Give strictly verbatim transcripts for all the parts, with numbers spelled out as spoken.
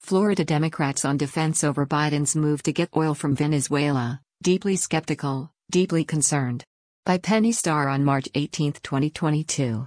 Florida Democrats on defense over Biden's move to get oil from Venezuela, deeply skeptical, deeply concerned. By Penny Starr on March eighteenth, twenty twenty-two.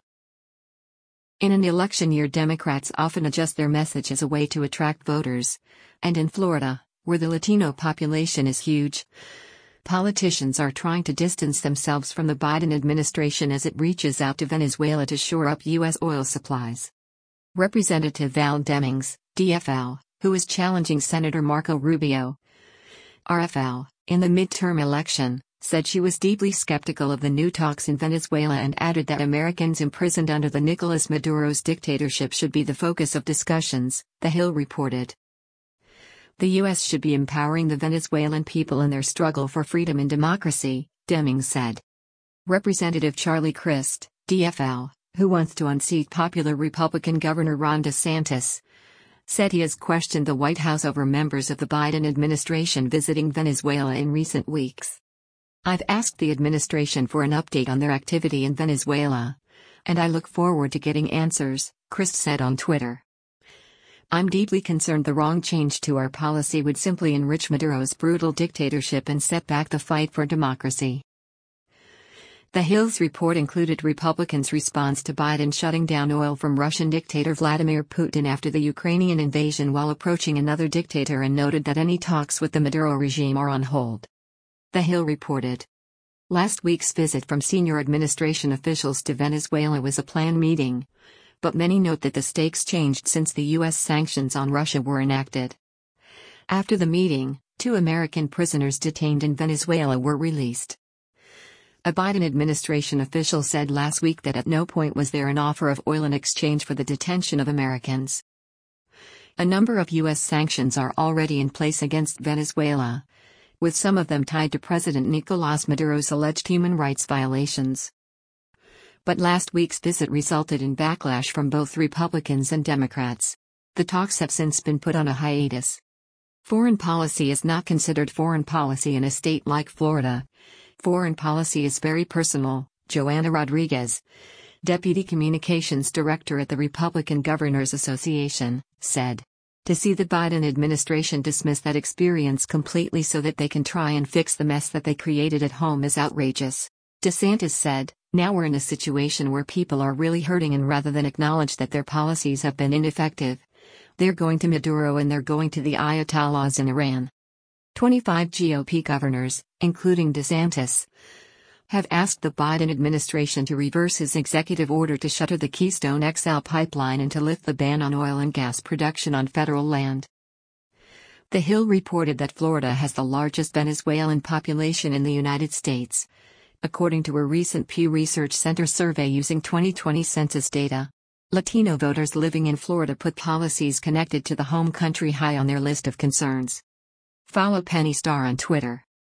In an election year, Democrats often adjust their message as a way to attract voters. And in Florida, where the Latino population is huge, politicians are trying to distance themselves from the Biden administration as it reaches out to Venezuela to shore up U S oil supplies. Representative Val Demings, D F L, who is challenging Senator Marco Rubio, R F L, in the midterm election, said she was deeply skeptical of the new talks in Venezuela and added that Americans imprisoned under the Nicolas Maduro's dictatorship should be the focus of discussions, The Hill reported. The U S should be empowering the Venezuelan people in their struggle for freedom and democracy, Demings said. Representative Charlie Crist, D F L, who wants to unseat popular Republican Governor Ron DeSantis, said he has questioned the White House over members of the Biden administration visiting Venezuela in recent weeks. I've asked the administration for an update on their activity in Venezuela, and I look forward to getting answers, Crist said on Twitter. I'm deeply concerned the wrong change to our policy would simply enrich Maduro's brutal dictatorship and set back the fight for democracy. The Hill's report included Republicans' response to Biden shutting down oil from Russian dictator Vladimir Putin after the Ukrainian invasion while approaching another dictator, and noted that any talks with the Maduro regime are on hold. The Hill reported. Last week's visit from senior administration officials to Venezuela was a planned meeting, but many note that the stakes changed since the U S sanctions on Russia were enacted. After the meeting, two American prisoners detained in Venezuela were released. A Biden administration official said last week that at no point was there an offer of oil in exchange for the detention of Americans. A number of U S sanctions are already in place against Venezuela, with some of them tied to President Nicolas Maduro's alleged human rights violations. But last week's visit resulted in backlash from both Republicans and Democrats. The talks have since been put on a hiatus. Foreign policy is not considered foreign policy in a state like Florida. Foreign policy is very personal, Joanna Rodriguez, Deputy Communications Director at the Republican Governors Association, said. To see the Biden administration dismiss that experience completely so that they can try and fix the mess that they created at home is outrageous. DeSantis said, now we're in a situation where people are really hurting, and rather than acknowledge that their policies have been ineffective, they're going to Maduro and they're going to the Ayatollahs in Iran. twenty-five G O P governors, including DeSantis, have asked the Biden administration to reverse his executive order to shutter the Keystone X L pipeline and to lift the ban on oil and gas production on federal land. The Hill reported that Florida has the largest Venezuelan population in the United States, according to a recent Pew Research Center survey using twenty twenty census data. Latino voters living in Florida put policies connected to the home country high on their list of concerns. Follow Penny Starr on Twitter.